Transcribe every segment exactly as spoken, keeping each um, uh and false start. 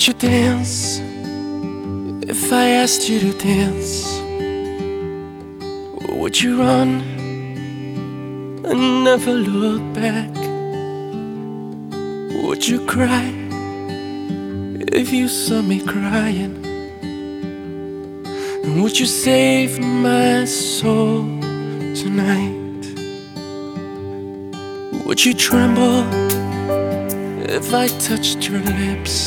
Would you dance if I asked you to dance? Would you run and never look back? Would you cry if you saw me crying? And would you save my soul tonight? Would you tremble if I touched your lips?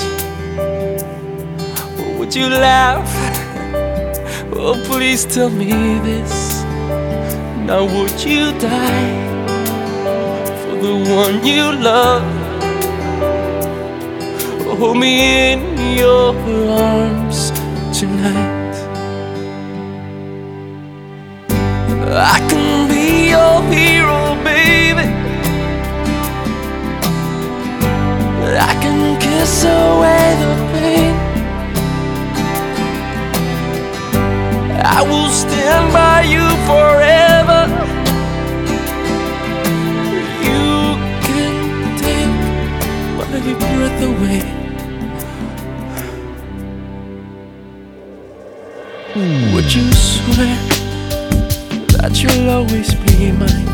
Or would you laugh? Oh, please tell me this. Now would you die for the one you love? Hold me in your arms tonight. I can be your hero, baby. I can kiss away the pain. I will stand by you forever. You can take my breath away. Would you swear that you'll always be mine?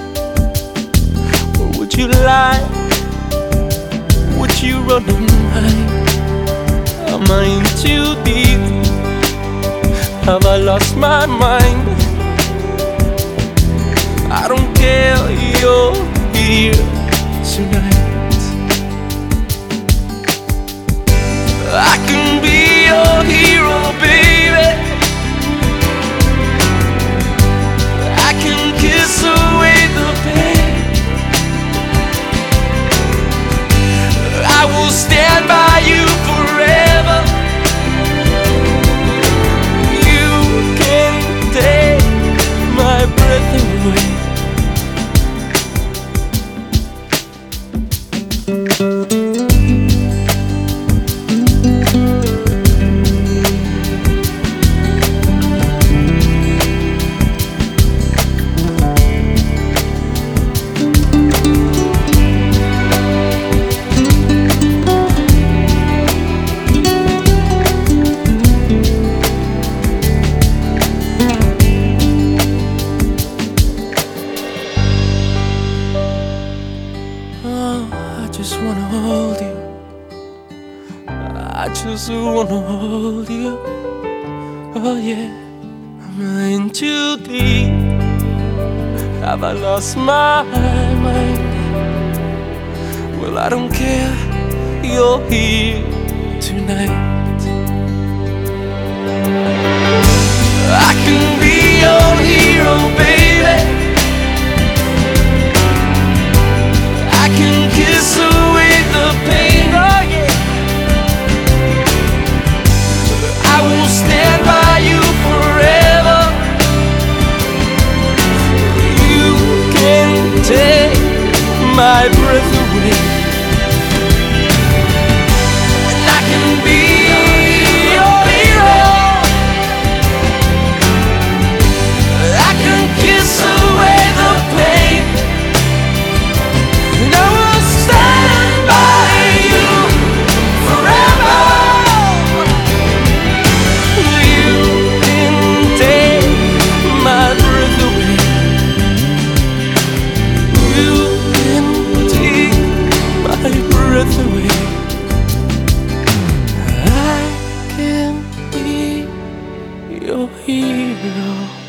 Or would you lie? Would you run and hide? Am I in too deep? Have I lost my mind? I don't care, you're here tonight. I can be your hero, baby. I can kiss away the pain. I will stand by you forever. You can take my breath away. I just wanna hold you. I just wanna hold you. Oh yeah. Am I in too deep? Have I lost my mind? Well, I don't care. You're here tonight. I can be your hero, baby. I can kiss away the pain, oh yeah. I will stand by you forever. You can take my breath away. And I can be your hero. I can kiss away the pain. And I will stand by you forever. You can take my breath away. You can take my breath away. I can be your hero.